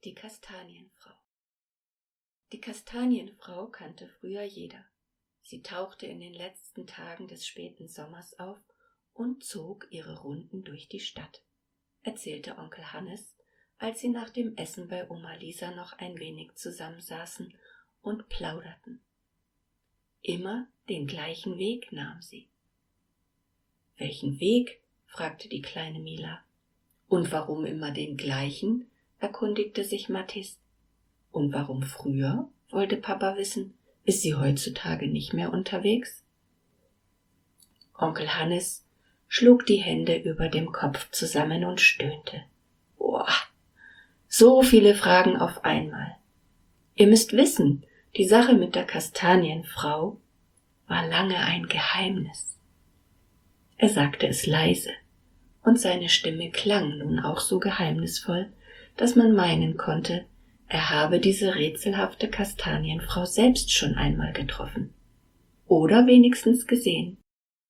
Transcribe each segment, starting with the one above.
die Kastanienfrau. Die Kastanienfrau kannte früher jeder. Sie tauchte in den letzten Tagen des späten Sommers auf und zog ihre Runden durch die Stadt, erzählte Onkel Hannes, als sie nach dem Essen bei Oma Lisa noch ein wenig zusammensaßen und plauderten. Immer den gleichen Weg nahm sie. »Welchen Weg?« fragte die kleine Mila. »Und warum immer den gleichen?« erkundigte sich Mathis. »Und warum früher?« wollte Papa wissen. »Ist sie heutzutage nicht mehr unterwegs?« Onkel Hannes schlug die Hände über dem Kopf zusammen und stöhnte. »Boah, so viele Fragen auf einmal. Ihr müsst wissen, die Sache mit der Kastanienfrau war lange ein Geheimnis.« Er sagte es leise, und seine Stimme klang nun auch so geheimnisvoll, dass man meinen konnte, er habe diese rätselhafte Kastanienfrau selbst schon einmal getroffen oder wenigstens gesehen.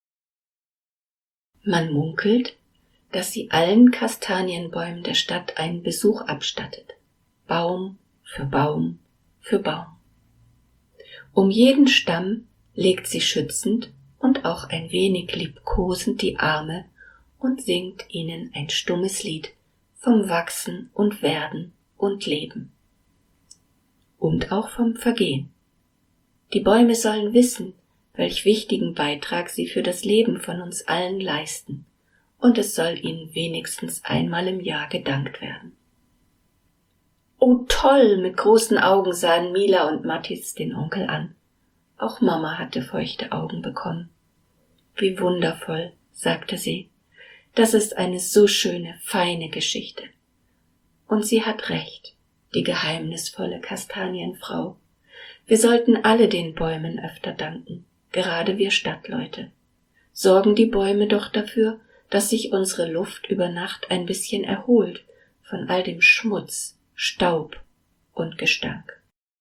Man munkelt, dass sie allen Kastanienbäumen der Stadt einen Besuch abstattet, Baum für Baum für Baum. Um jeden Stamm legt sie schützend und auch ein wenig liebkosend die Arme und singt ihnen ein stummes Lied vom Wachsen und Werden und Leben. Und auch vom Vergehen. Die Bäume sollen wissen, welch wichtigen Beitrag sie für das Leben von uns allen leisten, und es soll ihnen wenigstens einmal im Jahr gedankt werden. »Oh toll!« mit großen Augen sahen Mila und Mathis den Onkel an. Auch Mama hatte feuchte Augen bekommen. »Wie wundervoll«, sagte sie. »Das ist eine so schöne, feine Geschichte.« Und sie hat recht, die geheimnisvolle Kastanienfrau. Wir sollten alle den Bäumen öfter danken, gerade wir Stadtleute. Sorgen die Bäume doch dafür, dass sich unsere Luft über Nacht ein bisschen erholt von all dem Schmutz, Staub und Gestank.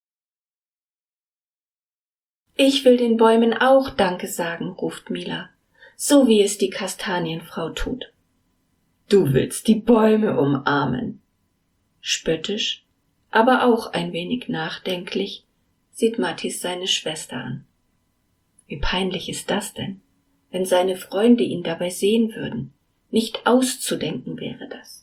»Ich will den Bäumen auch Danke sagen«, ruft Mila, »so wie es die Kastanienfrau tut.« »Du willst die Bäume umarmen.« Spöttisch, aber auch ein wenig nachdenklich, sieht Mathis seine Schwester an. Wie peinlich ist das denn, wenn seine Freunde ihn dabei sehen würden? Nicht auszudenken wäre das.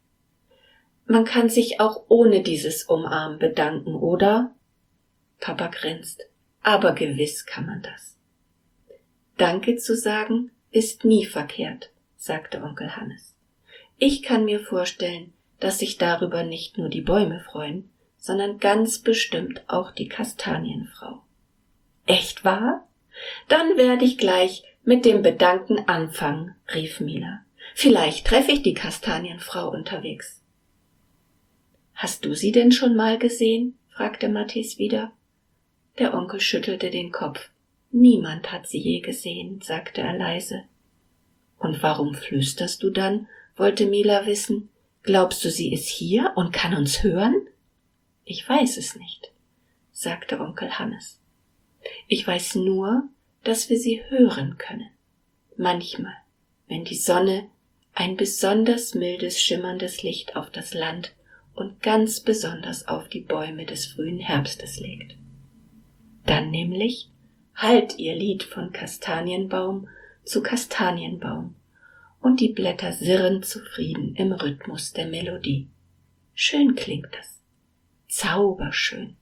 Man kann sich auch ohne dieses Umarmen bedanken, oder? Papa grinst. Aber gewiss kann man das. Danke zu sagen ist nie verkehrt, sagte Onkel Hannes. Ich kann mir vorstellen, dass sich darüber nicht nur die Bäume freuen, sondern ganz bestimmt auch die Kastanienfrau. Echt wahr? Dann werde ich gleich mit dem Bedanken anfangen, rief Mila. Vielleicht treffe ich die Kastanienfrau unterwegs. Hast du sie denn schon mal gesehen? Fragte Mathis wieder. Der Onkel schüttelte den Kopf. Niemand hat sie je gesehen, sagte er leise. Und warum flüsterst du dann? Wollte Mila wissen. Glaubst du, sie ist hier und kann uns hören? Ich weiß es nicht, sagte Onkel Hannes. Ich weiß nur, dass wir sie hören können. Manchmal, wenn die Sonne ein besonders mildes, schimmerndes Licht auf das Land und ganz besonders auf die Bäume des frühen Herbstes legt. Dann nämlich hallt ihr Lied von Kastanienbaum zu Kastanienbaum und die Blätter sirren zufrieden im Rhythmus der Melodie. Schön klingt das. Zauberschön.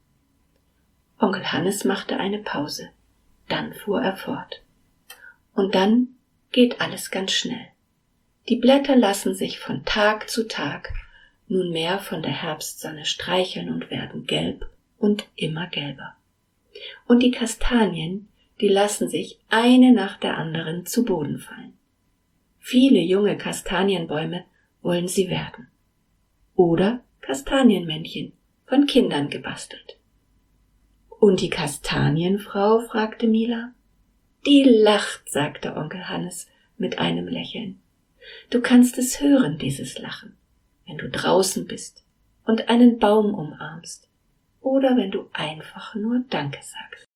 Onkel Hannes machte eine Pause. Dann fuhr er fort. Und dann geht alles ganz schnell. Die Blätter lassen sich von Tag zu Tag nunmehr von der Herbstsonne streicheln und werden gelb und immer gelber. Und die Kastanien, die lassen sich eine nach der anderen zu Boden fallen. Viele junge Kastanienbäume wollen sie werden. Oder Kastanienmännchen, von Kindern gebastelt. Und die Kastanienfrau? Fragte Mila. Die lacht, sagte Onkel Hannes mit einem Lächeln. Du kannst es hören, dieses Lachen, wenn du draußen bist und einen Baum umarmst oder wenn du einfach nur Danke sagst.